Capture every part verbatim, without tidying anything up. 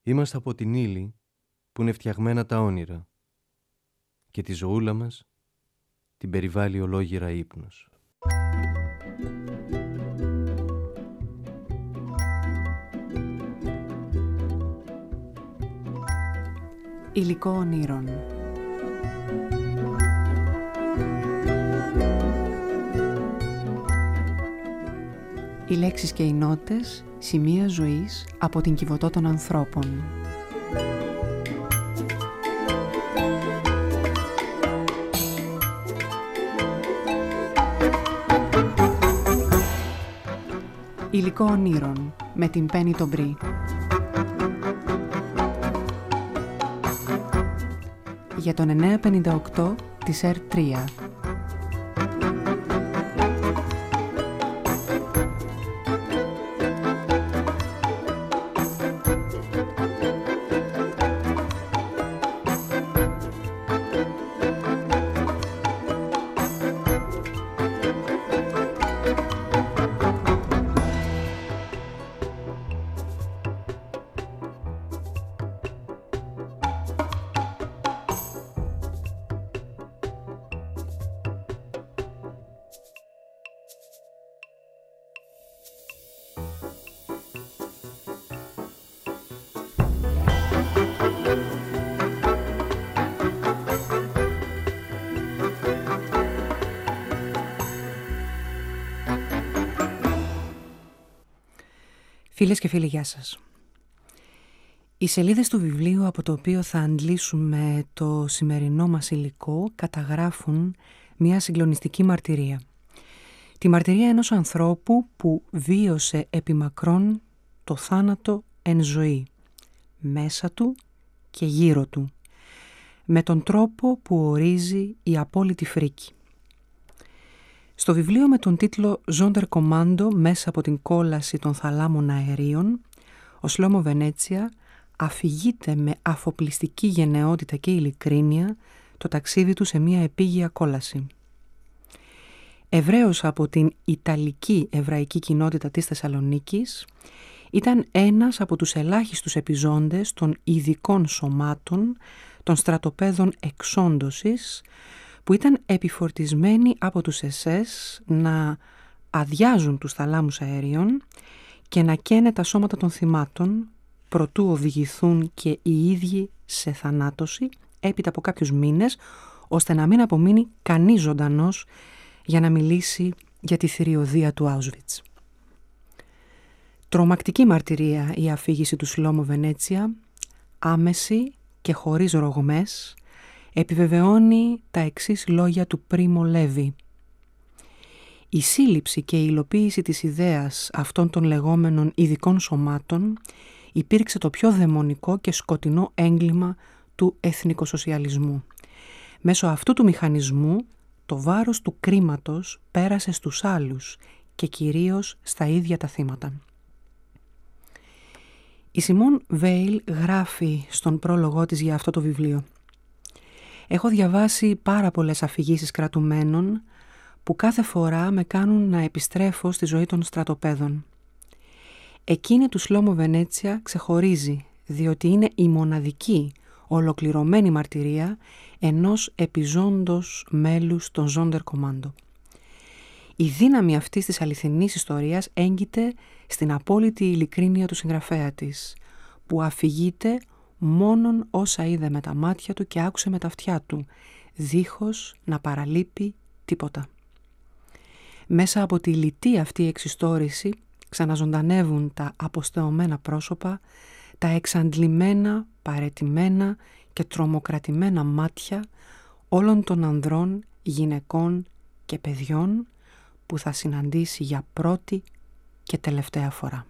Είμαστε από την ύλη που είναι φτιαγμένα τα όνειρα και τη ζωούλα μας την περιβάλλει ολόγυρα ύπνος. Υλικό ονείρων. Οι λέξεις και οι νότες, σημεία ζωής από την Κιβωτό των ανθρώπων. Υλικό ονείρων με την Πέννη τον Μπρι. Για τον εννιακόσια πενήντα οκτώ της Ερ τρία. Φίλες και φίλοι, γεια σας. Οι σελίδες του βιβλίου από το οποίο θα αντλήσουμε το σημερινό μας υλικό καταγράφουν μια συγκλονιστική μαρτυρία. Τη μαρτυρία ενός ανθρώπου που βίωσε επιμακρών το θάνατο εν ζωή, μέσα του και γύρω του, με τον τρόπο που ορίζει η απόλυτη φρίκη. Στο βιβλίο με τον τίτλο «Sonderkommando» μέσα από την κόλαση των θαλάμων αερίων, ο Σλόμο Βενέτσια αφηγείται με αφοπλιστική γενναιότητα και ειλικρίνεια το ταξίδι του σε μια επίγεια κόλαση. Εβραίος από την Ιταλική εβραϊκή κοινότητα της Θεσσαλονίκης, ήταν ένας από τους ελάχιστους επιζώντες των ειδικών σωμάτων των στρατοπέδων εξόντωσης που ήταν επιφορτισμένοι από τους ες ες να αδειάζουν τους θαλάμους αερίων και να καίνε τα σώματα των θυμάτων προτού οδηγηθούν και οι ίδιοι σε θανάτωση έπειτα από κάποιους μήνες, ώστε να μην απομείνει κανείς ζωντανός για να μιλήσει για τη θηριωδία του Auschwitz. Τρομακτική μαρτυρία η αφήγηση του Σλόμο Βενέτσια, άμεση και χωρίς ρογμές, επιβεβαιώνει τα εξής λόγια του Πρίμο Λέβη. Η σύλληψη και η υλοποίηση της ιδέας αυτών των λεγόμενων ειδικών σωμάτων υπήρξε το πιο δαιμονικό και σκοτεινό έγκλημα του εθνικοσοσιαλισμού. Μέσω αυτού του μηχανισμού το βάρος του κρίματος πέρασε στους άλλους και κυρίως στα ίδια τα θύματα. Η Σιμών Βέιλ γράφει στον πρόλογό της για αυτό το βιβλίο. Έχω διαβάσει πάρα πολλές αφηγήσεις κρατουμένων που κάθε φορά με κάνουν να επιστρέφω στη ζωή των στρατοπέδων. Εκείνη του Σλόμο Βενέτσια ξεχωρίζει, διότι είναι η μοναδική ολοκληρωμένη μαρτυρία ενός επιζώντος μέλους των Sonderkommando. Η δύναμη αυτής της αληθινής ιστορίας έγκυται στην απόλυτη ειλικρίνεια του συγγραφέα της, που αφηγείται μόνον όσα είδε με τα μάτια του και άκουσε με τα αυτιά του, δίχως να παραλείπει τίποτα. Μέσα από τη λιτή αυτή εξιστόρηση ξαναζωντανεύουν τα αποστεωμένα πρόσωπα, τα εξαντλημένα, παραιτημένα και τρομοκρατημένα μάτια όλων των ανδρών, γυναικών και παιδιών που θα συναντήσει για πρώτη και τελευταία φορά.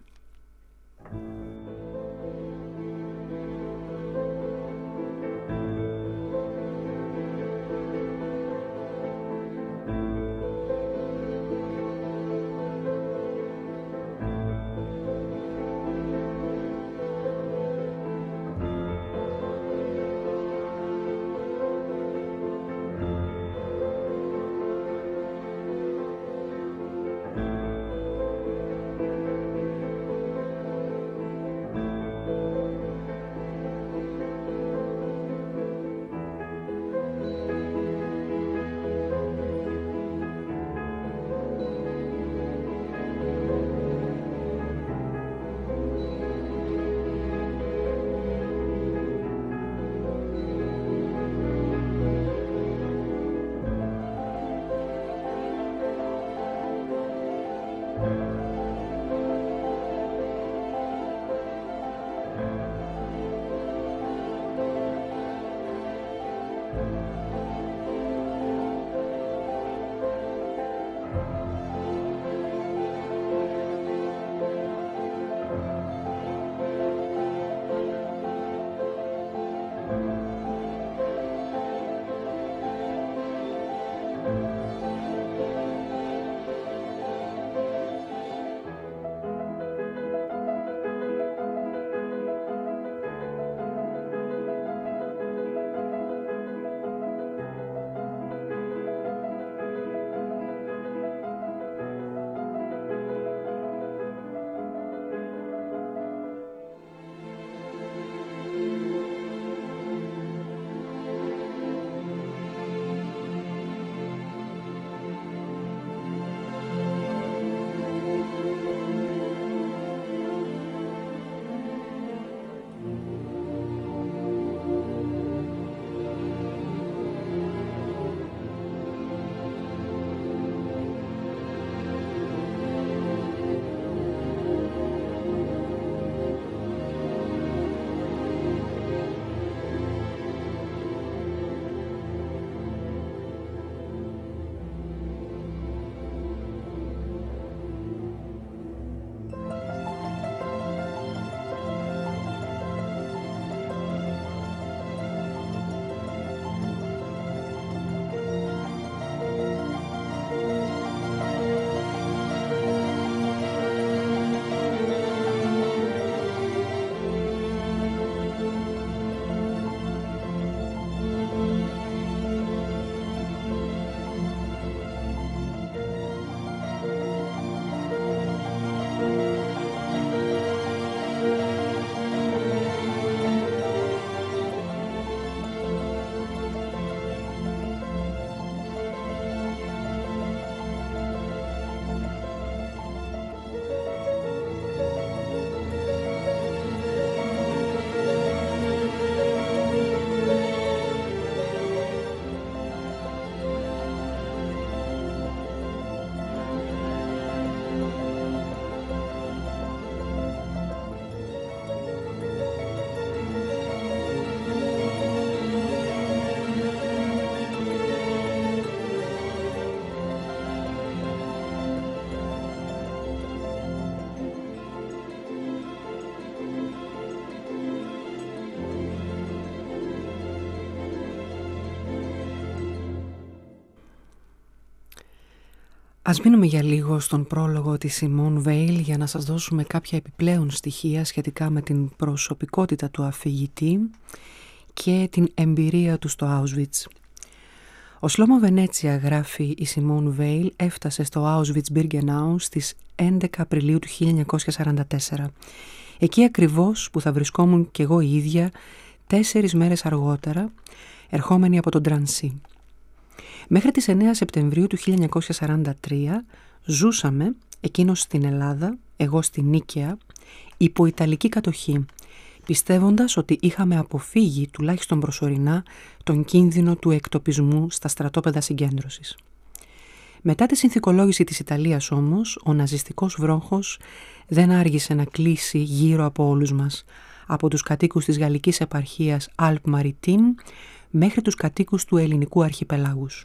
Ας μείνουμε για λίγο στον πρόλογο της Σιμών Βέιλ για να σας δώσουμε κάποια επιπλέον στοιχεία σχετικά με την προσωπικότητα του αφηγητή και την εμπειρία του στο Auschwitz. Ο Σλόμο Βενέτσια, γράφει η Σιμών Βέιλ, έφτασε στο Auschwitz-Birkenau στις έντεκα Απριλίου του χίλια εννιακόσια σαράντα τέσσερα. Εκεί ακριβώς που θα βρισκόμουν κι εγώ η ίδια τέσσερις μέρες αργότερα, ερχόμενη από τον Τρανσί. Μέχρι τις εννέα Σεπτεμβρίου του χίλια εννιακόσια σαράντα τρία ζούσαμε, εκείνος στην Ελλάδα, εγώ στην Νίκαια, υπό Ιταλική κατοχή, πιστεύοντας ότι είχαμε αποφύγει τουλάχιστον προσωρινά τον κίνδυνο του εκτοπισμού στα στρατόπεδα συγκέντρωσης. Μετά τη συνθηκολόγηση της Ιταλίας όμως, ο ναζιστικός βρόχος δεν άργησε να κλείσει γύρω από όλους μας, από τους κατοίκους της γαλλικής επαρχίας Alpes-Maritimes μέχρι τους κατοίκους του ελληνικού αρχιπελάγους.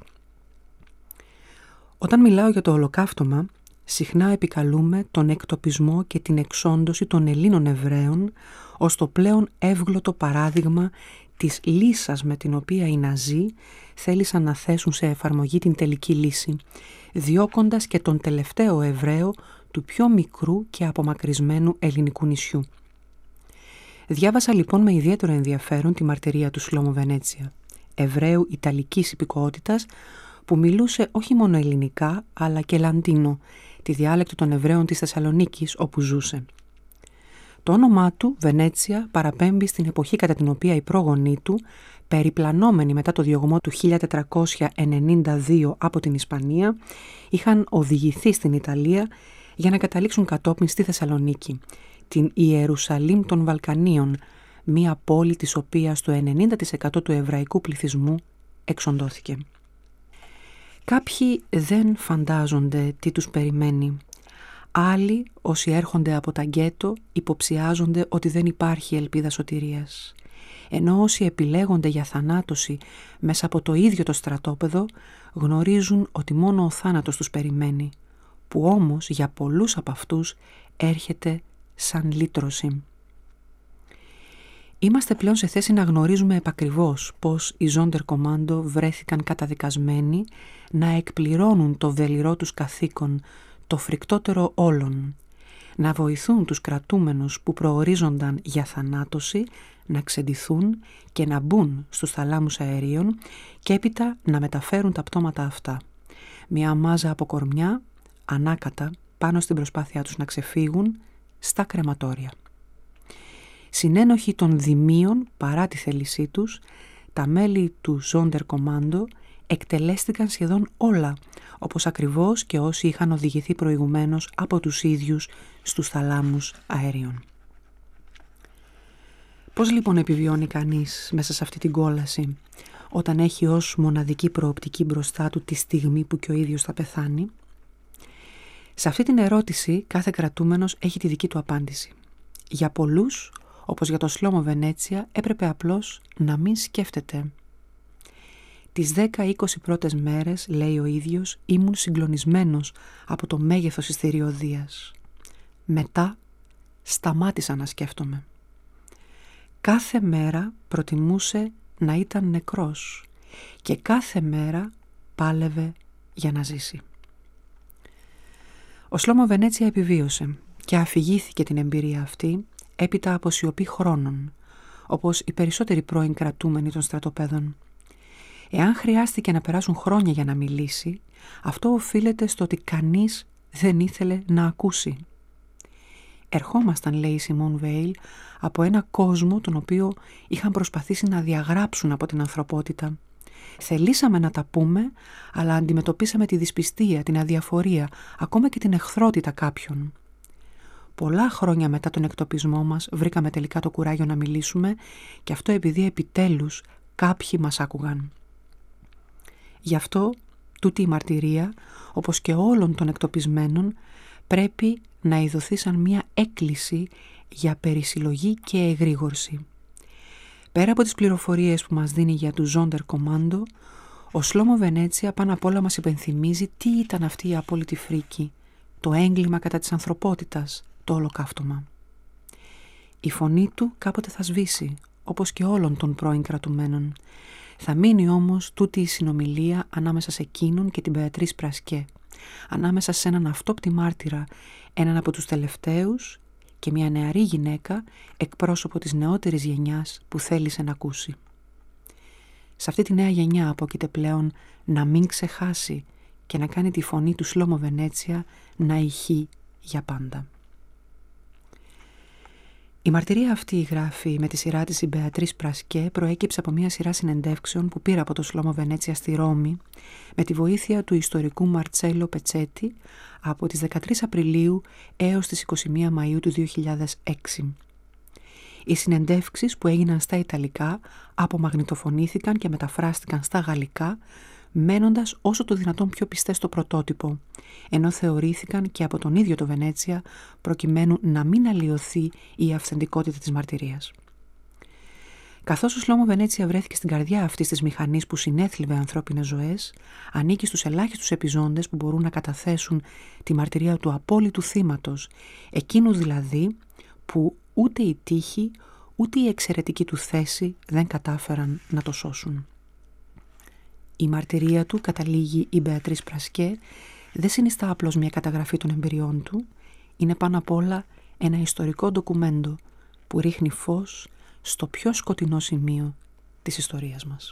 Όταν μιλάω για το ολοκαύτωμα, συχνά επικαλούμε τον εκτοπισμό και την εξόντωση των Ελλήνων Εβραίων ως το πλέον εύγλωτο παράδειγμα της λύσας με την οποία οι Ναζί θέλησαν να θέσουν σε εφαρμογή την τελική λύση, διώκοντας και τον τελευταίο Εβραίο του πιο μικρού και απομακρυσμένου ελληνικού νησιού. Διάβασα λοιπόν με ιδιαίτερο ενδιαφέρον τη μαρτυρία του Σλόμο Βενέτσια, Εβραίου Ιταλικής υπηκοότητας, που μιλούσε όχι μόνο ελληνικά αλλά και λαντίνο, τη διάλεκτο των Εβραίων της Θεσσαλονίκης όπου ζούσε. Το όνομά του, Βενέτσια, παραπέμπει στην εποχή κατά την οποία οι πρόγονοί του, περιπλανόμενοι μετά το διωγμό του χίλια τετρακόσια ενενήντα δύο από την Ισπανία, είχαν οδηγηθεί στην Ιταλία για να καταλήξουν κατόπιν στη Θεσσαλονίκη, την Ιερουσαλήμ των Βαλκανίων, μία πόλη της οποίας το ενενήντα τοις εκατό του εβραϊκού πληθυσμού εξοντώθηκε. Κάποιοι δεν φαντάζονται τι τους περιμένει. Άλλοι, όσοι έρχονται από τα γκέτο, υποψιάζονται ότι δεν υπάρχει ελπίδα σωτηρίας. Ενώ όσοι επιλέγονται για θανάτωση μέσα από το ίδιο το στρατόπεδο, γνωρίζουν ότι μόνο ο θάνατος τους περιμένει, που όμως για πολλούς από αυτούς έρχεται σαν λύτρωση. Είμαστε πλέον σε θέση να γνωρίζουμε επακριβώς πως οι Sonderkommando βρέθηκαν καταδικασμένοι να εκπληρώνουν το δελειρό τους καθήκον, το φρικτότερο όλων, να βοηθούν τους κρατούμενους που προορίζονταν για θανάτωση να ξεντηθούν και να μπουν στους θαλάμους αερίων και έπειτα να μεταφέρουν τα πτώματα αυτά. Μια μάζα από κορμιά, ανάκατα, πάνω στην προσπάθειά τους να ξεφύγουν, στα κρεματόρια. Συνένοχοι των δημίων, παρά τη θέλησή τους, τα μέλη του Sonderkommando εκτελέστηκαν σχεδόν όλα, όπως ακριβώς και όσοι είχαν οδηγηθεί προηγουμένως από τους ίδιους στους θαλάμους αέριων. Πώς λοιπόν επιβιώνει κανείς μέσα σε αυτή την κόλαση, όταν έχει ως μοναδική προοπτική μπροστά του τη στιγμή που και ο ίδιος θα πεθάνει? Σε αυτή την ερώτηση κάθε κρατούμενος έχει τη δική του απάντηση. Για πολλούς, όπως για το Σλόμο Βενέτσια, έπρεπε απλώς να μην σκέφτεται. Τις δέκα είκοσι πρώτες μέρες, λέει ο ίδιος, ήμουν συγκλονισμένος από το μέγεθος της θηριωδίας. Μετά σταμάτησα να σκέφτομαι. Κάθε μέρα προτιμούσε να ήταν νεκρός και κάθε μέρα πάλευε για να ζήσει. Ο Σλόμο Βενέτσια επιβίωσε και αφηγήθηκε την εμπειρία αυτή έπειτα από σιωπή χρόνων, όπως οι περισσότεροι πρώην κρατούμενοι των στρατοπέδων. Εάν χρειάστηκε να περάσουν χρόνια για να μιλήσει, αυτό οφείλεται στο ότι κανείς δεν ήθελε να ακούσει. Ερχόμασταν, λέει η Σιμών Βέιλ, από ένα κόσμο τον οποίο είχαν προσπαθήσει να διαγράψουν από την ανθρωπότητα. Θελήσαμε να τα πούμε, αλλά αντιμετωπίσαμε τη δυσπιστία, την αδιαφορία, ακόμα και την εχθρότητα κάποιων. Πολλά χρόνια μετά τον εκτοπισμό μας βρήκαμε τελικά το κουράγιο να μιλήσουμε και αυτό επειδή επιτέλους κάποιοι μας άκουγαν. Γι' αυτό τούτη η μαρτυρία, όπως και όλων των εκτοπισμένων, πρέπει να ειδωθεί σαν μια έκκληση για περισυλλογή και εγρήγορση. Πέρα από τις πληροφορίες που μας δίνει για τους Sonderkommando, ο Σλόμο Βενέτσια πάνω απ' όλα μας υπενθυμίζει τι ήταν αυτή η απόλυτη φρίκη, το έγκλημα κατά της ανθρωπότητας, το ολοκαύτωμα. Η φωνή του κάποτε θα σβήσει, όπως και όλων των πρώην κρατουμένων. Θα μείνει όμως τούτη η συνομιλία ανάμεσα σε εκείνον και την Μπεατρίς Πρασκέ, ανάμεσα σε έναν αυτόπτη μάρτυρα, έναν από τους τελευταίους, και μια νεαρή γυναίκα, εκπρόσωπο της νεότερης γενιάς που θέλησε να ακούσει. Σε αυτή τη νέα γενιά απόκειται πλέον να μην ξεχάσει και να κάνει τη φωνή του Σλόμο Βενέτσια να ηχεί για πάντα. Η μαρτυρία αυτή, γράφει με τη σειρά της η Μπεατρίς Πρασκέ, προέκυψε από μια σειρά συνεντεύξεων που πήρα από το Σλόμο Βενέτσια στη Ρώμη με τη βοήθεια του ιστορικού Μαρτσέλο Πετσέτη από τις δεκατρείς Απριλίου έως τις είκοσι μία Μαΐου του δύο χιλιάδες έξι. Οι συνεντεύξεις, που έγιναν στα Ιταλικά, απομαγνητοφωνήθηκαν και μεταφράστηκαν στα Γαλλικά, μένοντας όσο το δυνατόν πιο πιστές στο πρωτότυπο, ενώ θεωρήθηκαν και από τον ίδιο το Βενέτσια προκειμένου να μην αλλοιωθεί η αυθεντικότητα της μαρτυρίας. Καθώς ο Σλόμο Βενέτσια βρέθηκε στην καρδιά αυτής της μηχανής που συνέθλιβε ανθρώπινες ζωές, ανήκει στους ελάχιστους επιζώντες που μπορούν να καταθέσουν τη μαρτυρία του απόλυτου θύματος, εκείνου δηλαδή που ούτε η τύχη ούτε η εξαιρετική του θέση δεν κατάφεραν να το σώσουν. Η μαρτυρία του, καταλήγει η Μπεατρίς Πρασκέ, δεν συνιστά απλώς μια καταγραφή των εμπειριών του, είναι πάνω απ' όλα ένα ιστορικό ντοκουμέντο που ρίχνει φως στο πιο σκοτεινό σημείο της ιστορίας μας.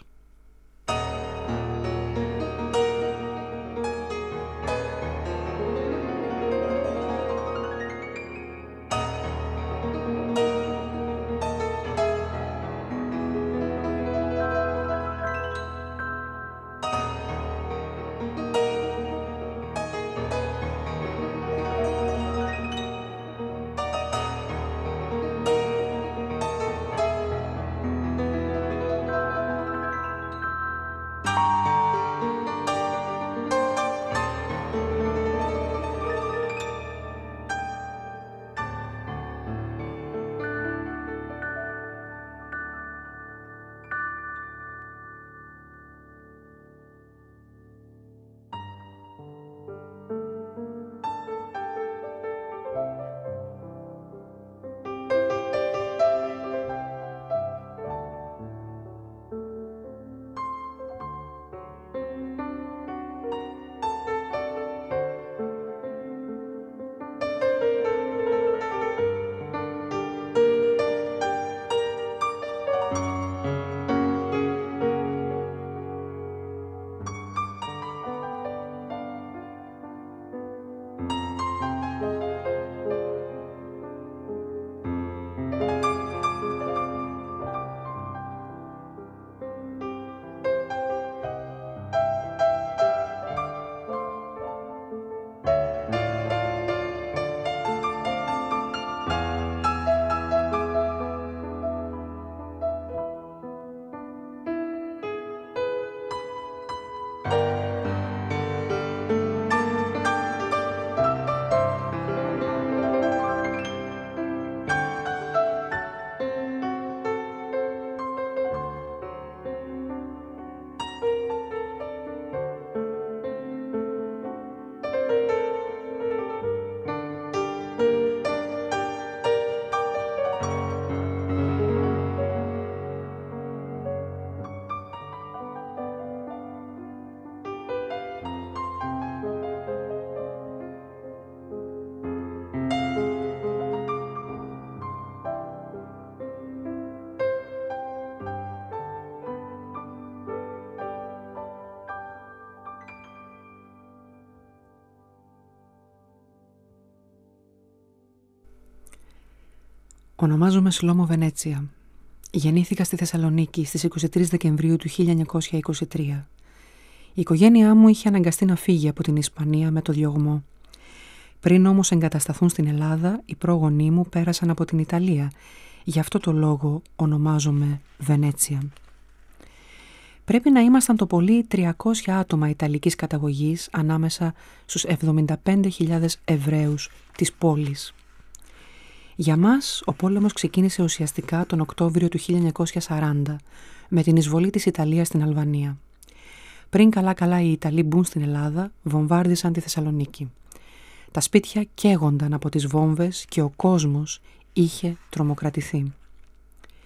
Ονομάζομαι Σλόμο Βενέτσια. Γεννήθηκα στη Θεσσαλονίκη στις είκοσι τρεις Δεκεμβρίου του χίλια εννιακόσια είκοσι τρία. Η οικογένειά μου είχε αναγκαστεί να φύγει από την Ισπανία με το διωγμό. Πριν όμως εγκατασταθούν στην Ελλάδα, οι πρόγονοί μου πέρασαν από την Ιταλία. Γι' αυτό το λόγο ονομάζομαι Βενέτσια. Πρέπει να ήμασταν το πολύ τριακόσια άτομα ιταλικής καταγωγής ανάμεσα στους εβδομήντα πέντε χιλιάδες Εβραίους της πόλης. Για μας, ο πόλεμος ξεκίνησε ουσιαστικά τον Οκτώβριο του χίλια εννιακόσια σαράντα με την εισβολή της Ιταλίας στην Αλβανία. Πριν καλά-καλά οι Ιταλοί μπουν στην Ελλάδα, βομβάρδισαν τη Θεσσαλονίκη. Τα σπίτια καίγονταν από τις βόμβες και ο κόσμος είχε τρομοκρατηθεί.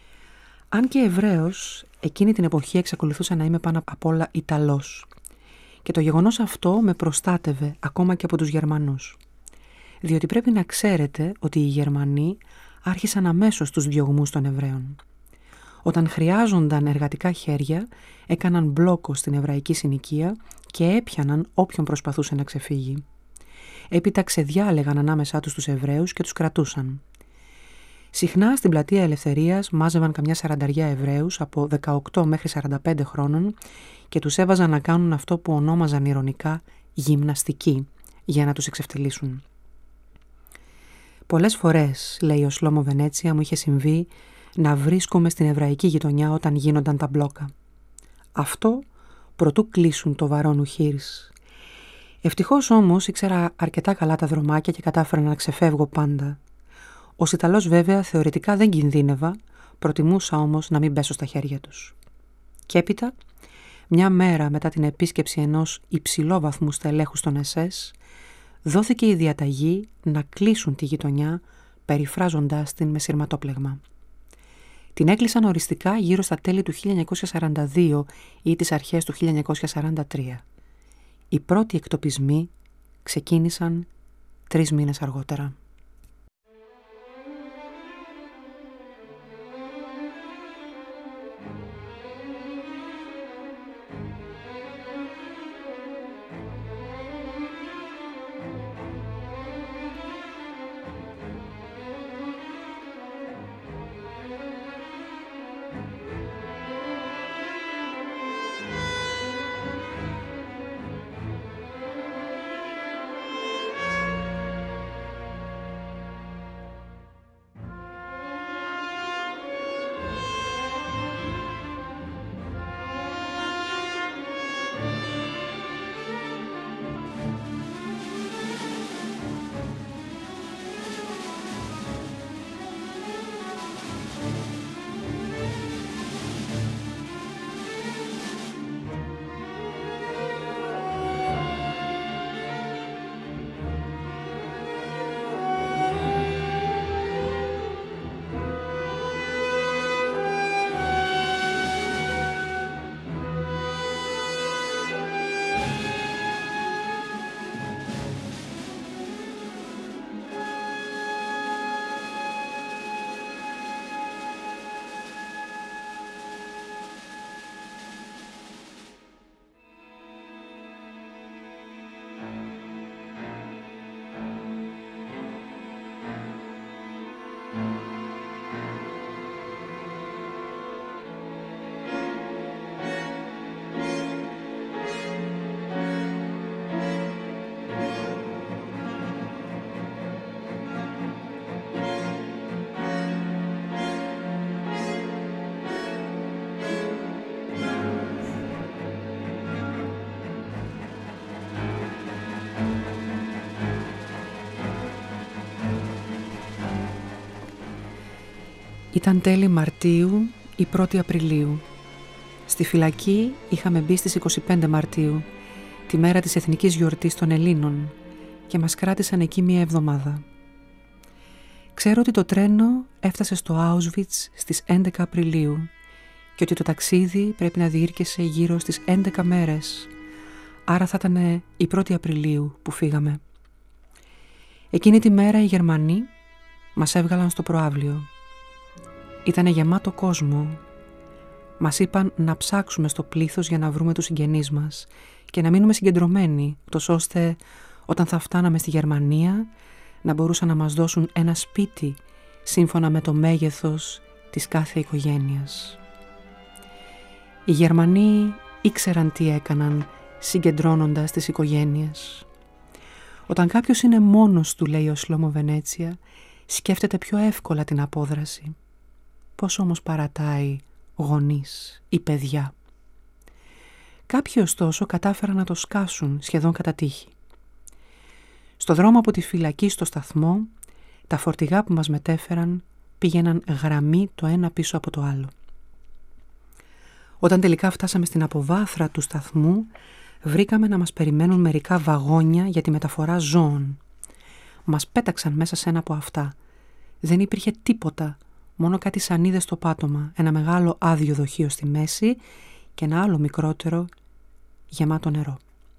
Αν και Εβραίος, εκείνη την εποχή εξακολουθούσα να είμαι πάνω απ' όλα Ιταλός. Και το γεγονός αυτό με προστάτευε ακόμα και από τους Γερμανούς. Διότι πρέπει να ξέρετε ότι οι Γερμανοί άρχισαν αμέσως τους διωγμούς των Εβραίων. Όταν χρειάζονταν εργατικά χέρια, έκαναν μπλόκο στην εβραϊκή συνοικία και έπιαναν όποιον προσπαθούσε να ξεφύγει. Έπειτα ξεδιάλεγαν ανάμεσά τους τους Εβραίους και τους κρατούσαν. Συχνά στην πλατεία Ελευθερίας μάζευαν καμιά σαρανταριά Εβραίους από δεκαοκτώ μέχρι σαράντα πέντε χρόνων και τους έβαζαν να κάνουν αυτό που ονόμαζαν ειρωνικά γυμναστική για να τους εξευτελίσουν. Πολλές φορές, λέει ο Σλόμο Βενέτσια, μου είχε συμβεί να βρίσκομαι στην εβραϊκή γειτονιά όταν γίνονταν τα μπλόκα. Αυτό προτού κλείσουν το βαρόνου χείρις. Ευτυχώς όμως ήξερα αρκετά καλά τα δρομάκια και κατάφερα να ξεφεύγω πάντα. Ως Ιταλός βέβαια θεωρητικά δεν κινδύνευα, προτιμούσα όμως να μην πέσω στα χέρια τους. Και έπειτα, μια μέρα μετά την επίσκεψη ενός υψηλόβαθμου στελέχους των ες ες, δόθηκε η διαταγή να κλείσουν τη γειτονιά, περιφράζοντάς την με σειρματόπλεγμα. Την έκλεισαν οριστικά γύρω στα τέλη του χίλια εννιακόσια σαράντα δύο ή τις αρχές του χίλια εννιακόσια σαράντα τρία. Οι πρώτοι εκτοπισμοί ξεκίνησαν τρεις μήνες αργότερα. Ήταν τέλη Μαρτίου ή πρώτη Απριλίου. Στη φυλακή είχαμε μπει στις είκοσι πέντε Μαρτίου, τη μέρα της εθνικής γιορτής των Ελλήνων, και μας κράτησαν εκεί μία εβδομάδα. Ξέρω ότι το τρένο έφτασε στο Auschwitz στις έντεκα Απριλίου και ότι το ταξίδι πρέπει να διήρκεσε γύρω στις έντεκα μέρες, άρα θα ήταν η πρώτη Απριλίου που φύγαμε. Εκείνη τη μέρα οι Γερμανοί μας έβγαλαν στο προαύλιο. Ήτανε γεμάτο κόσμο. Μας είπαν να ψάξουμε στο πλήθος για να βρούμε τους συγγενείς μας και να μείνουμε συγκεντρωμένοι, ούτως ώστε όταν θα φτάναμε στη Γερμανία να μπορούσαν να μας δώσουν ένα σπίτι σύμφωνα με το μέγεθος της κάθε οικογένειας. Οι Γερμανοί ήξεραν τι έκαναν συγκεντρώνοντας τις οικογένειες. Όταν κάποιος είναι μόνος του, λέει ο Σλόμο Βενέτσια, σκέφτεται πιο εύκολα την απόδραση. Πώς όμως παρατάει γονείς ή παιδιά. Κάποιοι ωστόσο κατάφεραν να το σκάσουν σχεδόν κατά τύχη. Στο δρόμο από τη φυλακή στο σταθμό, τα φορτηγά που μας μετέφεραν πήγαιναν γραμμή το ένα πίσω από το άλλο. Όταν τελικά φτάσαμε στην αποβάθρα του σταθμού, βρήκαμε να μας περιμένουν μερικά βαγόνια για τη μεταφορά ζώων. Μας πέταξαν μέσα σε ένα από αυτά. Δεν υπήρχε τίποτα, μόνο κάτι σανίδες στο πάτωμα, ένα μεγάλο άδειο δοχείο στη μέση και ένα άλλο μικρότερο γεμάτο νερό.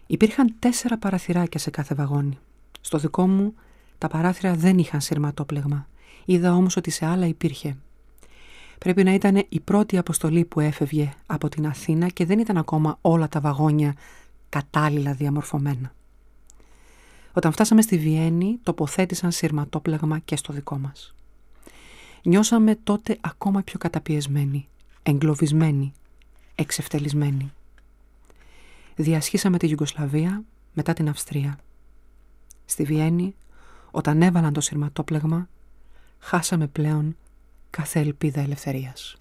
Υπήρχαν τέσσερα παραθυράκια σε κάθε βαγόνι. Στο δικό μου τα παράθυρα δεν είχαν σειρματόπλεγμα. Είδα όμως ότι σε άλλα υπήρχε. Πρέπει να ήταν η πρώτη αποστολή που έφευγε από την Αθήνα και δεν ήταν ακόμα όλα τα βαγόνια κατάλληλα διαμορφωμένα. Όταν φτάσαμε στη Βιέννη, τοποθέτησαν σειρματόπλεγμα και στο δικό μας. Νιώσαμε τότε ακόμα πιο καταπιεσμένοι, εγκλωβισμένοι, εξευτελισμένοι. Διασχίσαμε τη Ιουγκοσλαβία, μετά την Αυστρία. Στη Βιέννη, όταν έβαλαν το σειρματόπλεγμα, χάσαμε πλέον κάθε ελπίδα ελευθερίας.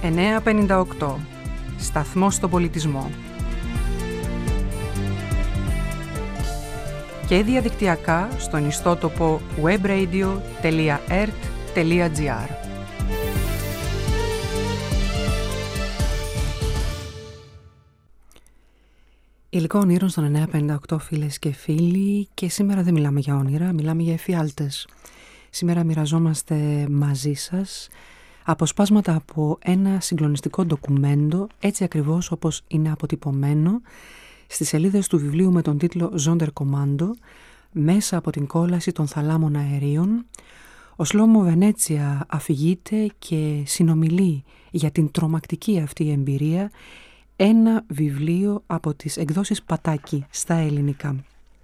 εννιακόσια πενήντα οκτώ. Σταθμός στο πολιτισμό. Και διαδικτυακά στον ιστότοπο webradio τελεία ert τελεία gr. Υλικό ονείρων στον εννιακόσια πενήντα οκτώ, φίλες και φίλοι, και σήμερα δεν μιλάμε για όνειρα, μιλάμε για εφιάλτες. Σήμερα μοιραζόμαστε μαζί σας αποσπάσματα από ένα συγκλονιστικό ντοκουμέντο, έτσι ακριβώς όπως είναι αποτυπωμένο στις σελίδες του βιβλίου με τον τίτλο «Sonderkommando», μέσα από την κόλαση των θαλάμων αερίων. Ο Σλόμο Βενέτσια αφηγείται και συνομιλεί για την τρομακτική αυτή εμπειρία, ένα βιβλίο από τις εκδόσεις Πατάκη στα ελληνικά.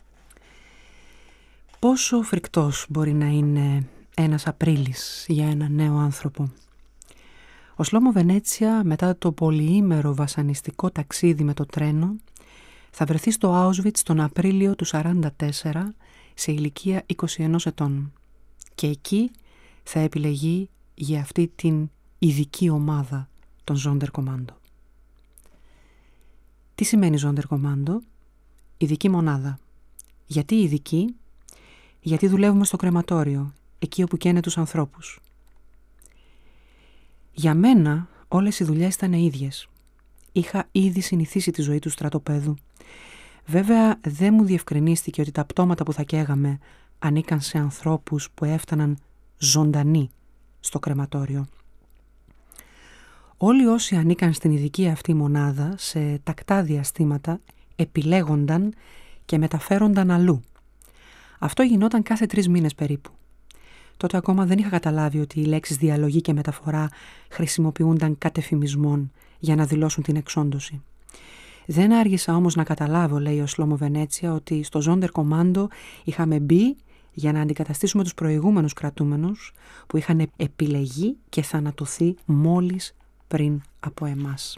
Πόσο φρικτός μπορεί να είναι ένας Απρίλης για ένα νέο άνθρωπο. Ο Σλόμο Βενέτσια, μετά το πολυήμερο βασανιστικό ταξίδι με το τρένο, θα βρεθεί στο Auschwitz τον Απρίλιο του σαράντα τέσσερα σε ηλικία είκοσι ένα ετών. Και εκεί θα επιλεγεί για αυτή την ειδική ομάδα των Sonderkommando. Τι σημαίνει Sonderkommando? Ειδική μονάδα. Γιατί ειδική? Γιατί δουλεύουμε στο κρεματόριο, εκεί όπου καίνε τους ανθρώπους. Για μένα όλες οι δουλειές ήταν ίδιες. Είχα ήδη συνηθίσει τη ζωή του στρατοπέδου. Βέβαια δεν μου διευκρινίστηκε ότι τα πτώματα που θα καίγαμε ανήκαν σε ανθρώπους που έφταναν ζωντανοί στο κρεματόριο. Όλοι όσοι ανήκαν στην ειδική αυτή μονάδα σε τακτά διαστήματα επιλέγονταν και μεταφέρονταν αλλού. Αυτό γινόταν κάθε τρεις μήνες περίπου. Τότε ακόμα δεν είχα καταλάβει ότι οι λέξεις διαλογή και μεταφορά χρησιμοποιούνταν κατ' εφημισμόν για να δηλώσουν την εξόντωση. Δεν άργησα όμως να καταλάβω, λέει ο Σλόμο Βενέτσια, ότι στο Sonderkommando είχαμε μπει για να αντικαταστήσουμε τους προηγούμενους κρατούμενους που είχαν επιλεγεί και θανατωθεί μόλις πριν από εμάς.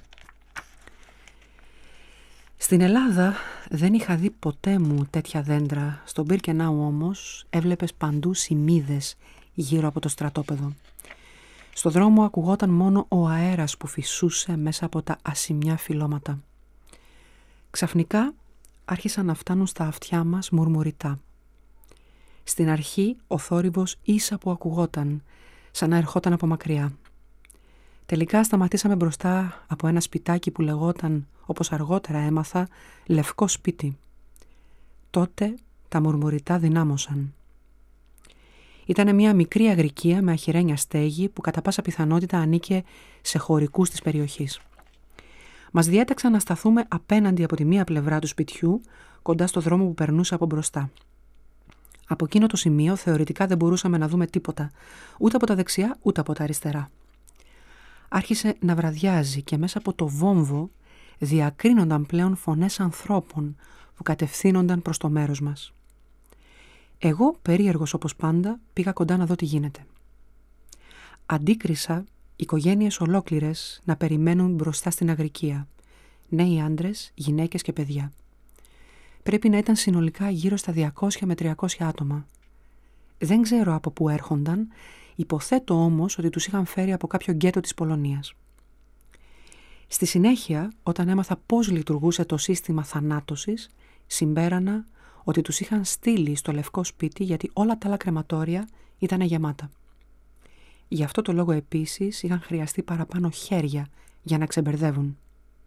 Στην Ελλάδα δεν είχα δει ποτέ μου τέτοια δέντρα. Στον Μπίρκενάου όμως έβλεπες παντού σιμίδες γύρω από το στρατόπεδο. Στο δρόμο ακουγόταν μόνο ο αέρας που φυσούσε μέσα από τα ασημιά φυλλώματα. Ξαφνικά άρχισαν να φτάνουν στα αυτιά μας μουρμουριτά. Στην αρχή ο θόρυβος ίσα που ακουγόταν, σαν να ερχόταν από μακριά. Τελικά σταματήσαμε μπροστά από ένα σπιτάκι που λεγόταν, όπως αργότερα έμαθα, Λευκό Σπίτι. Τότε τα μουρμουριτά δυνάμωσαν. Ήτανε μια μικρή αγρικία με αχυρένια στέγη που κατά πάσα πιθανότητα ανήκε σε χωρικούς της περιοχής. Μας διέταξαν να σταθούμε απέναντι από τη μία πλευρά του σπιτιού, κοντά στο δρόμο που περνούσε από μπροστά. Από εκείνο το σημείο θεωρητικά δεν μπορούσαμε να δούμε τίποτα, ούτε από τα δεξιά ούτε από τα αριστερά. Άρχισε να βραδιάζει και μέσα από το βόμβο διακρίνονταν πλέον φωνές ανθρώπων που κατευθύνονταν προς το μέρος μας. Εγώ, περίεργος όπως πάντα, πήγα κοντά να δω τι γίνεται. Αντίκρισα οικογένειες ολόκληρες να περιμένουν μπροστά στην αγρικία. Νέοι άντρες, γυναίκες και παιδιά. Πρέπει να ήταν συνολικά γύρω στα διακόσια με τριακόσια άτομα. Δεν ξέρω από πού έρχονταν, υποθέτω όμως ότι τους είχαν φέρει από κάποιο γκέτο της Πολωνίας. Στη συνέχεια, όταν έμαθα πώς λειτουργούσε το σύστημα θανάτωσης, συμπέρανα ότι τους είχαν στείλει στο Λευκό Σπίτι γιατί όλα τα άλλα κρεματόρια ήταν γεμάτα. Γι' αυτό το λόγο επίσης είχαν χρειαστεί παραπάνω χέρια για να ξεμπερδεύουν.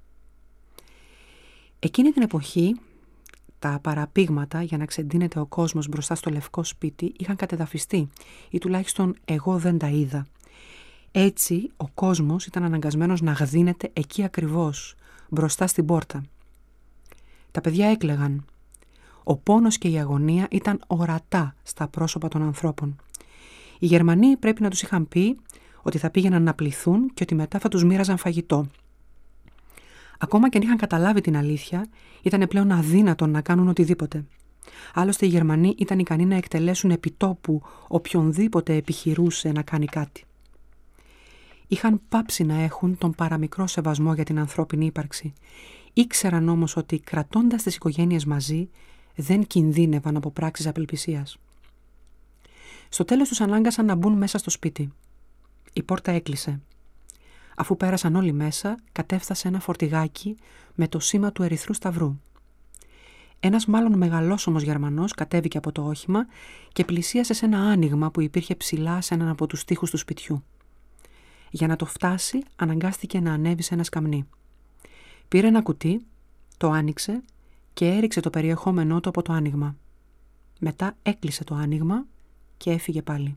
Εκείνη την εποχή, τα παραπήγματα για να ξεντύνεται ο κόσμος μπροστά στο Λευκό Σπίτι είχαν κατεδαφιστεί ή τουλάχιστον εγώ δεν τα είδα. Έτσι ο κόσμος ήταν αναγκασμένος να γδύνεται εκεί ακριβώς, μπροστά στην πόρτα. Τα παιδιά έκλαιγαν. Ο πόνος και η αγωνία ήταν ορατά στα πρόσωπα των ανθρώπων. Οι Γερμανοί πρέπει να τους είχαν πει ότι θα πήγαιναν να πληθούν και ότι μετά θα τους μοίραζαν φαγητό. Ακόμα και αν είχαν καταλάβει την αλήθεια, ήταν πλέον αδύνατον να κάνουν οτιδήποτε. Άλλωστε οι Γερμανοί ήταν ικανοί να εκτελέσουν επιτόπου οποιονδήποτε επιχειρούσε να κάνει κάτι. Είχαν πάψει να έχουν τον παραμικρό σεβασμό για την ανθρώπινη ύπαρξη. Ήξεραν όμως ότι κρατώντας τις οικογένειες μαζί, δεν κινδύνευαν από πράξεις απελπισίας. Στο τέλος τους ανάγκασαν να μπουν μέσα στο σπίτι. Η πόρτα έκλεισε. Αφού πέρασαν όλοι μέσα, κατέφθασε ένα φορτηγάκι με το σήμα του Ερυθρού Σταυρού. Ένας μάλλον μεγαλόσωμος Γερμανός κατέβηκε από το όχημα και πλησίασε σε ένα άνοιγμα που υπήρχε ψηλά σε έναν από τους τοίχους του σπιτιού. Για να το φτάσει, αναγκάστηκε να ανέβει σε ένα σκαμνί. Πήρε ένα κουτί, το άνοιξε και έριξε το περιεχόμενό του από το άνοιγμα. Μετά έκλεισε το άνοιγμα και έφυγε πάλι.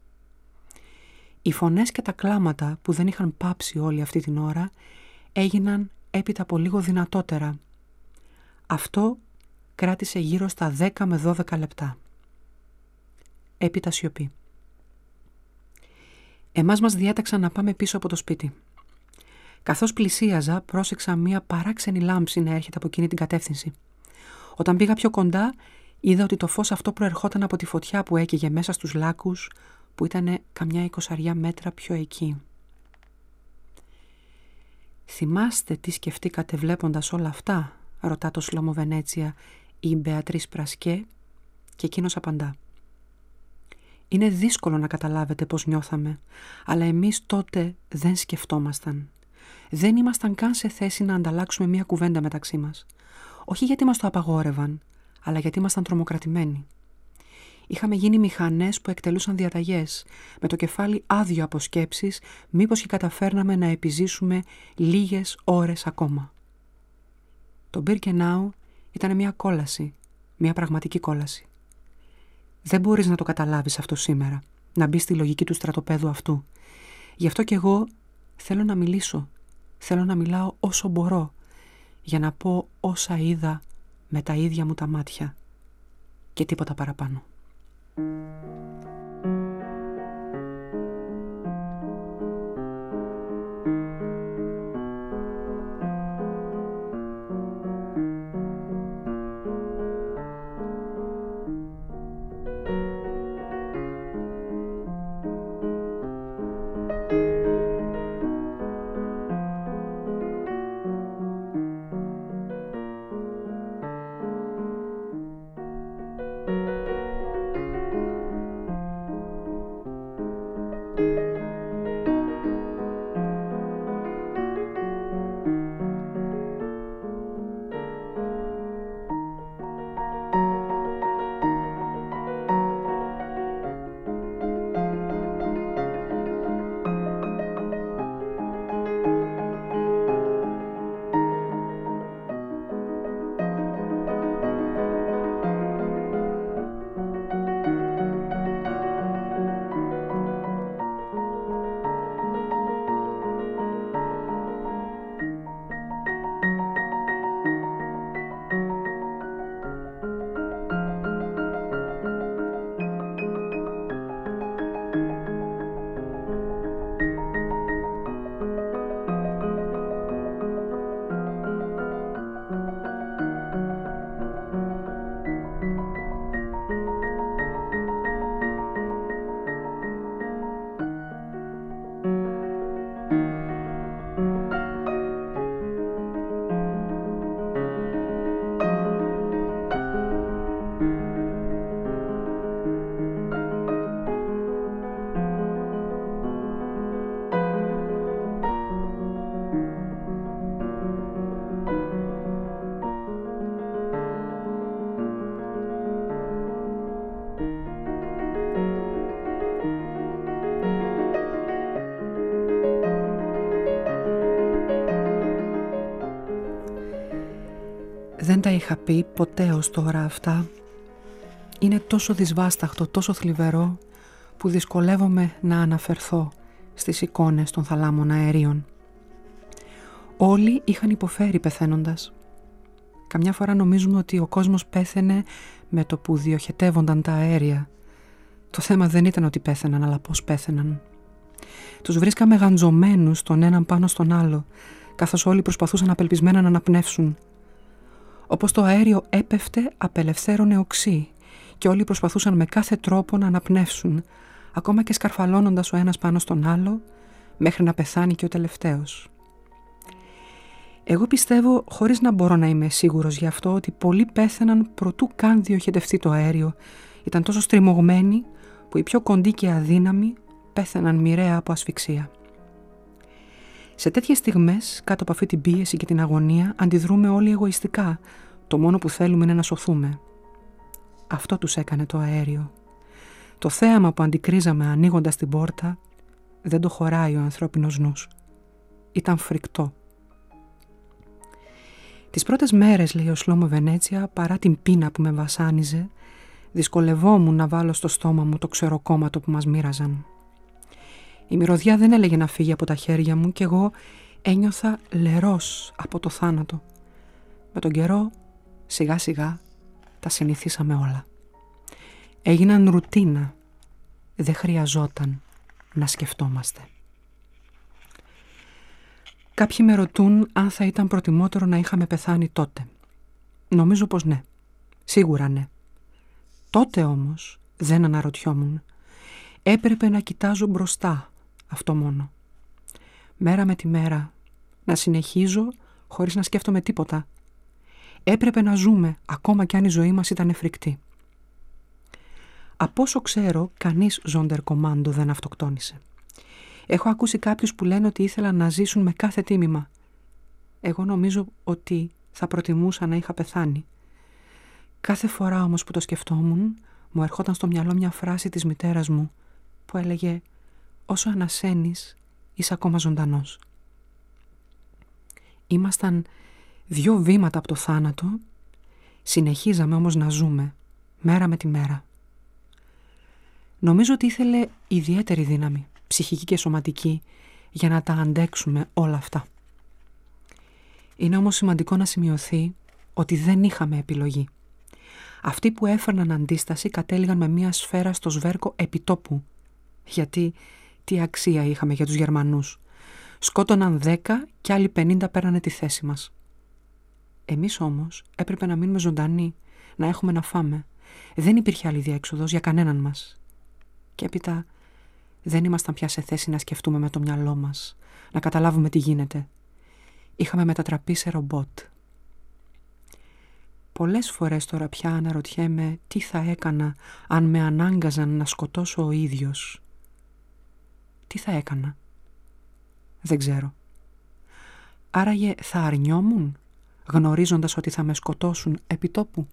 Οι φωνές και τα κλάματα που δεν είχαν πάψει όλη αυτή την ώρα έγιναν έπειτα από λίγο δυνατότερα. Αυτό κράτησε γύρω στα δέκα με δώδεκα λεπτά. Έπειτα σιωπή. Εμάς μας διέταξαν να πάμε πίσω από το σπίτι. Καθώς πλησίαζα, πρόσεξα μία παράξενη λάμψη να έρχεται από εκείνη την κατεύθυνση. Όταν πήγα πιο κοντά, είδα ότι το φως αυτό προερχόταν από τη φωτιά που έκαιγε μέσα στους λάκους, που ήταν καμιά εικοσαριά μέτρα πιο εκεί. «Θυμάστε τι σκεφτήκατε βλέποντας όλα αυτά?» ρωτά το Σλόμο Βενέτσια η Μπεατρίς Πρασκέ, και εκείνος απαντά. «Είναι δύσκολο να καταλάβετε πώς νιώθαμε, αλλά εμείς τότε δεν σκεφτόμασταν. Δεν ήμασταν καν σε θέση να ανταλλάξουμε μία κουβέντα μεταξύ μας. Όχι γιατί μας το απαγόρευαν, αλλά γιατί ήμασταν τρομοκρατημένοι. Είχαμε γίνει μηχανές που εκτελούσαν διαταγές, με το κεφάλι άδειο από σκέψεις, μήπως και καταφέρναμε να επιζήσουμε λίγες ώρες ακόμα. Το Μπίρκενάου ήταν μια κόλαση, μια πραγματική κόλαση. Δεν μπορείς να το καταλάβεις αυτό σήμερα, να μπεις στη λογική του στρατοπέδου αυτού. Γι' αυτό κι εγώ θέλω να μιλήσω, θέλω να μιλάω όσο μπορώ, για να πω όσα είδα με τα ίδια μου τα μάτια και τίποτα παραπάνω. Δεν τα είχα πει ποτέ ως τώρα αυτά. Είναι τόσο δυσβάσταχτο, τόσο θλιβερό, που δυσκολεύομαι να αναφερθώ στις εικόνες των θαλάμων αερίων. Όλοι είχαν υποφέρει πεθαίνοντας. Καμιά φορά νομίζουμε ότι ο κόσμος πέθαινε με το που διοχετεύονταν τα αέρια. Το θέμα δεν ήταν ότι πέθαιναν, αλλά πώς πέθαιναν. Τους βρίσκαμε γαντζωμένους τον έναν πάνω στον άλλο, καθώς όλοι προσπαθούσαν απελπισμένα να αναπνεύσουν. Όπως το αέριο έπεφτε, απελευθέρωνε οξύ και όλοι προσπαθούσαν με κάθε τρόπο να αναπνεύσουν, ακόμα και σκαρφαλώνοντας ο ένας πάνω στον άλλο, μέχρι να πεθάνει και ο τελευταίος. Εγώ πιστεύω, χωρίς να μπορώ να είμαι σίγουρος γι' αυτό, ότι πολλοί πέθαναν προτού καν διοχετευτεί το αέριο. Ήταν τόσο στριμωγμένοι που οι πιο κοντοί και αδύναμοι πέθαναν μοιραία από ασφυξία. Σε τέτοιες στιγμές, κάτω από αυτή την πίεση και την αγωνία, αντιδρούμε όλοι εγωιστικά. Το μόνο που θέλουμε είναι να σωθούμε. Αυτό τους έκανε το αέριο. Το θέαμα που αντικρίζαμε ανοίγοντας την πόρτα δεν το χωράει ο ανθρώπινος νους. Ήταν φρικτό. Τις πρώτες μέρες, λέει ο Σλόμο Βενέτσια, παρά την πείνα που με βασάνιζε, δυσκολευόμουν να βάλω στο στόμα μου το ξεροκόμματο που μας μοίραζαν. Η μυρωδιά δεν έλεγε να φύγει από τα χέρια μου και εγώ ένιωθα λερός από το θάνατο. Με τον καιρό, σιγά σιγά, τα συνηθίσαμε όλα. Έγιναν ρουτίνα. Δεν χρειαζόταν να σκεφτόμαστε. Κάποιοι με ρωτούν αν θα ήταν προτιμότερο να είχαμε πεθάνει τότε. Νομίζω πως ναι. Σίγουρα ναι. Τότε όμως δεν αναρωτιόμουν. Έπρεπε να κοιτάζω μπροστά, αυτό μόνο. Μέρα με τη μέρα, να συνεχίζω χωρίς να σκέφτομαι τίποτα. Έπρεπε να ζούμε, ακόμα κι αν η ζωή μας ήταν εφρικτή. Από όσο ξέρω, κανείς ζοντερκομάντο δεν αυτοκτόνησε. Έχω ακούσει κάποιους που λένε ότι ήθελαν να ζήσουν με κάθε τίμημα. Εγώ νομίζω ότι θα προτιμούσα να είχα πεθάνει. Κάθε φορά όμως που το σκεφτόμουν, μου ερχόταν στο μυαλό μια φράση της μητέρας μου που έλεγε «Όσο ανασένεις, είσαι ακόμα ζωντανός». Ήμασταν δύο βήματα από το θάνατο, συνεχίζαμε όμως να ζούμε, μέρα με τη μέρα. Νομίζω ότι ήθελε ιδιαίτερη δύναμη, ψυχική και σωματική, για να τα αντέξουμε όλα αυτά. Είναι όμως σημαντικό να σημειωθεί ότι δεν είχαμε επιλογή. Αυτοί που έφερναν αντίσταση κατέληγαν με μία σφαίρα στο σβέρκο επιτόπου. Γιατί τι αξία είχαμε για τους Γερμανούς. Σκότωναν δέκα και άλλοι πενήντα πέρανε τη θέση μας. Εμείς όμως έπρεπε να μείνουμε ζωντανοί, να έχουμε να φάμε. Δεν υπήρχε άλλη διέξοδος για κανέναν μας. Και έπειτα δεν ήμασταν πια σε θέση να σκεφτούμε με το μυαλό μας, να καταλάβουμε τι γίνεται. Είχαμε μετατραπεί σε ρομπότ. Πολλές φορές τώρα πια αναρωτιέμαι τι θα έκανα αν με ανάγκαζαν να σκοτώσω ο ίδιος. Τι θα έκανα? Δεν ξέρω. Άραγε θα αρνιόμουν, γνωρίζοντας ότι θα με σκοτώσουν επί τόπου.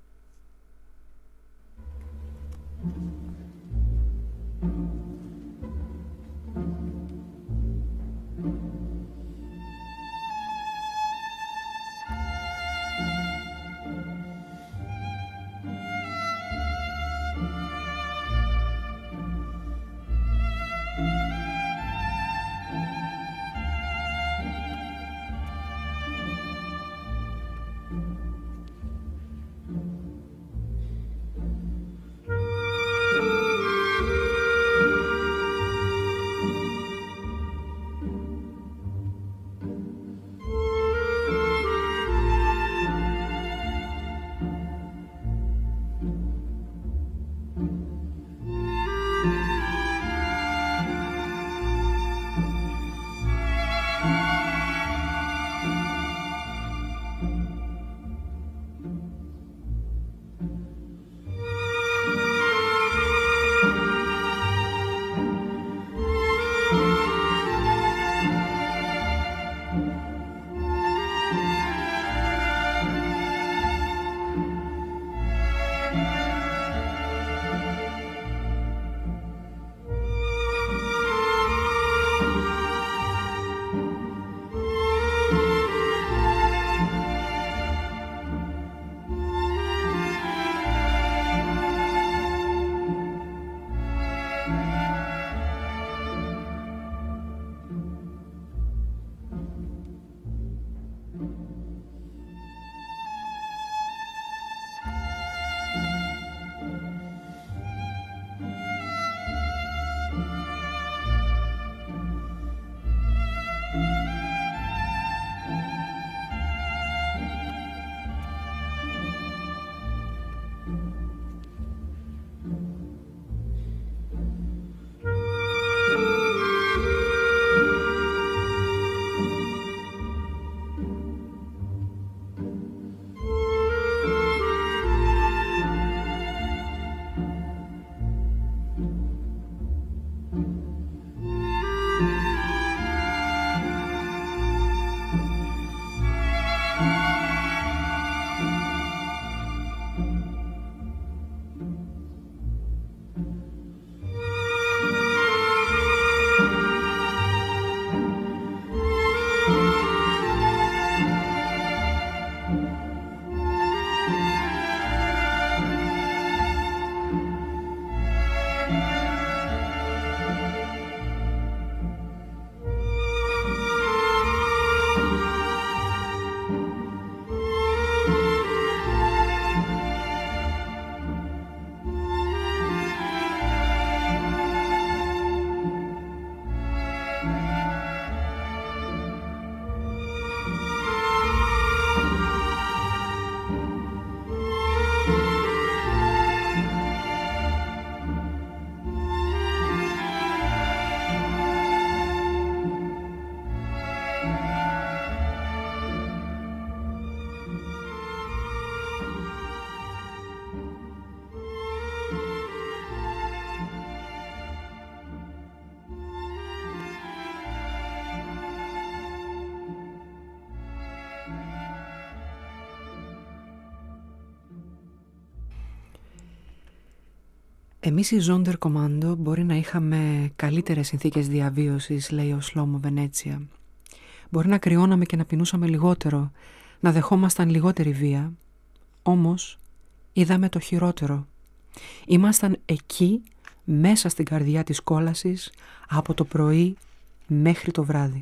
Εμείς οι Sonderkommando μπορεί να είχαμε καλύτερες συνθήκες διαβίωσης, λέει ο Σλόμο Βενέτσια. Μπορεί να κρυώναμε και να πεινούσαμε λιγότερο, να δεχόμασταν λιγότερη βία. Όμως είδαμε το χειρότερο. Ήμασταν εκεί, μέσα στην καρδιά της κόλασης, από το πρωί μέχρι το βράδυ.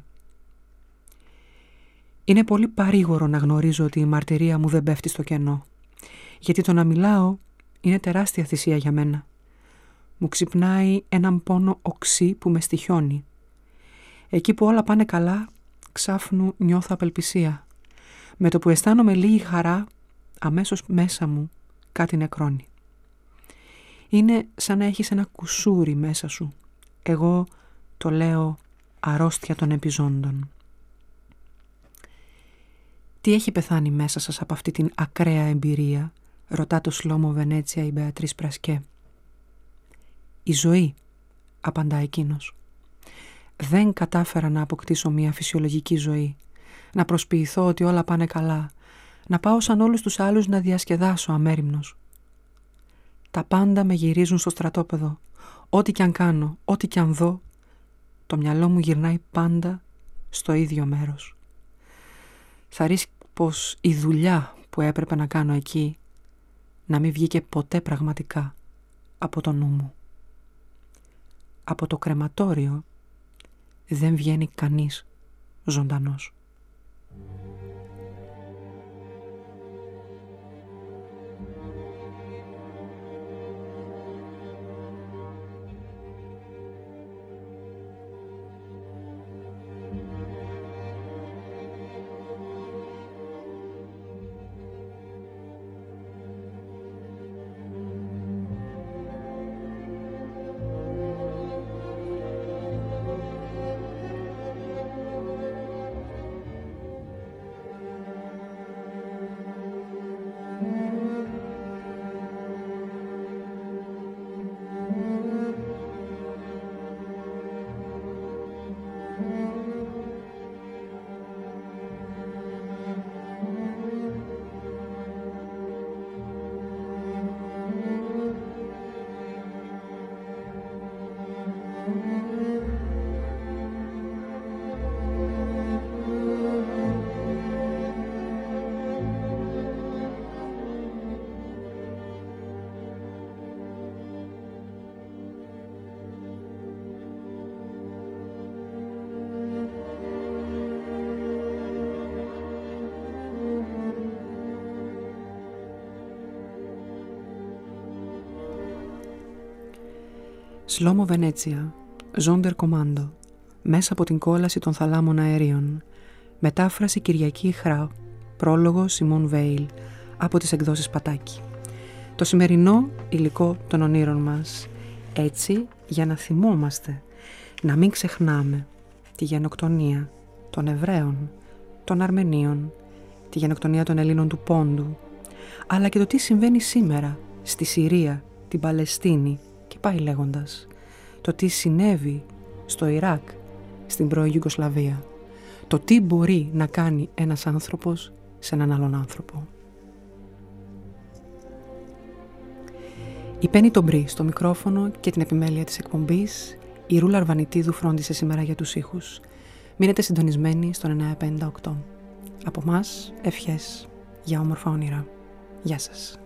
Είναι πολύ παρήγορο να γνωρίζω ότι η μαρτυρία μου δεν πέφτει στο κενό, γιατί το να μιλάω είναι τεράστια θυσία για μένα. Μου ξυπνάει έναν πόνο οξύ που με στοιχιώνει. Εκεί που όλα πάνε καλά, ξάφνου νιώθω απελπισία. Με το που αισθάνομαι λίγη χαρά, αμέσως μέσα μου κάτι νεκρώνει. Είναι σαν να έχεις ένα κουσούρι μέσα σου. Εγώ το λέω αρρώστια των επιζώντων. Τι έχει πεθάνει μέσα σας από αυτή την ακραία εμπειρία, ρωτά το Σλόμο Βενέτσια η Μπεατρίς Πρασκέ. Η ζωή, απαντά εκείνος. Δεν κατάφερα να αποκτήσω μια φυσιολογική ζωή, να προσποιηθώ ότι όλα πάνε καλά, να πάω σαν όλους τους άλλους να διασκεδάσω αμέριμνος. Τα πάντα με γυρίζουν στο στρατόπεδο. Ό,τι κι αν κάνω, ό,τι κι αν δω, το μυαλό μου γυρνάει πάντα στο ίδιο μέρος. Θα ρίσκει πως η δουλειά που έπρεπε να κάνω εκεί να μην βγήκε ποτέ πραγματικά από το νου μου. Από το κρεματόριο δεν βγαίνει κανείς ζωντανός. Σλόμο Βενέτσια, Sonderkommando, μέσα από την κόλαση των θαλάμων αερίων. Μετάφραση Κυριακή Χρά, πρόλογο Σιμών Βέιλ, από τις εκδόσεις Πατάκη. Το σημερινό υλικό των ονείρων μας, έτσι για να θυμόμαστε, να μην ξεχνάμε τη γενοκτονία των Εβραίων, των Αρμενίων, τη γενοκτονία των Ελλήνων του Πόντου, αλλά και το τι συμβαίνει σήμερα στη Συρία, την Παλαιστίνη και πάει λέγοντας, το τι συνέβη στο Ιράκ, στην πρώην Ιουγκοσλαβία, το τι μπορεί να κάνει ένας άνθρωπος σε έναν άλλον άνθρωπο. Η Πέννη Τομπρή στο μικρόφωνο και την επιμέλεια της εκπομπής, η Ρούλα Αρβανιτίδου φρόντισε σήμερα για τους ήχους. Μείνετε συντονισμένοι στον εννιά πενήντα οκτώ. Από μας, ευχές για όμορφα όνειρα. Γεια σας.